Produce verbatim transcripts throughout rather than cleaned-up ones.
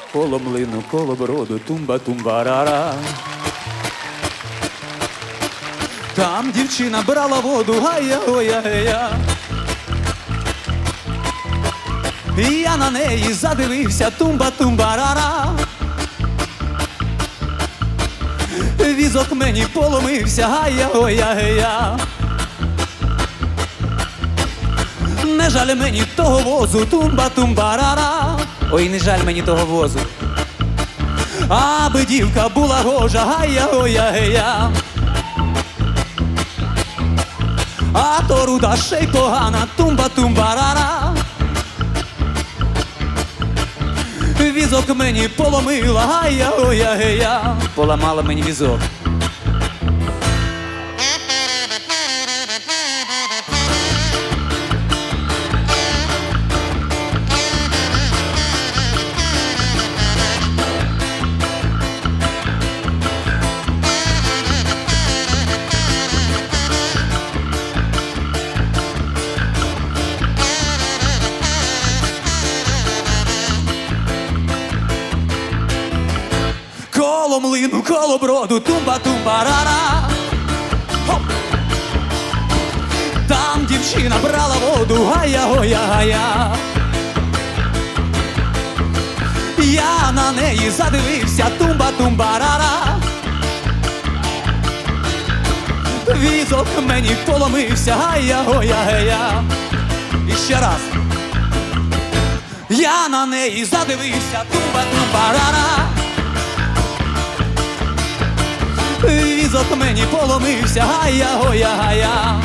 коло млину, коло броду, тумба-тумба-рара. Там дівчина брала воду, гая-гоя-гея. І я на неї задивився, тумба-тумба-рара. Візок мені поломився, гая-гоя-гея. Не жаль мені того возу, тумба-тумба-рара. Ой, не жаль мені того возу. Аби дівка була гожа, гая-гоя-гея. А то руда ще й погана, тумба-тумба-рара. Візок мені поломила, гая-гоя-гея. Поламала мені візок. Коло млину, коло броду, тумба-тумба-рара. Хоп! Там дівчина брала воду, гая-гоя-гая. Я на неї задивився, тумба-тумба-рара. Візок мені поломився, гая-гоя-гея. І ще раз. Я на неї задивився, тумба-тумба-рара. Візок мені поломився, гая-гоя-гая.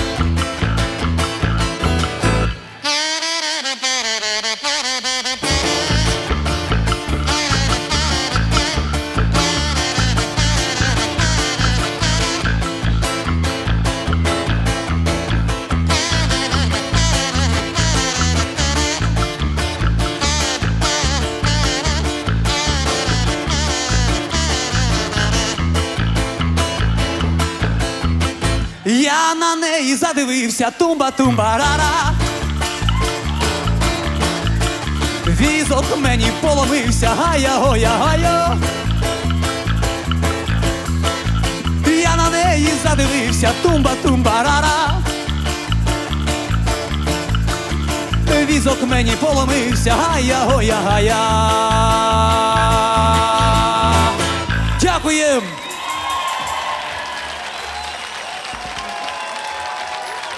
Я на неї задивився, тумба-тумба-рара. Візок мені поломився, гая-гоя-гая. Я на неї задивився, тумба-тумба-рара. Візок мені поломився, гая-гоя-гая.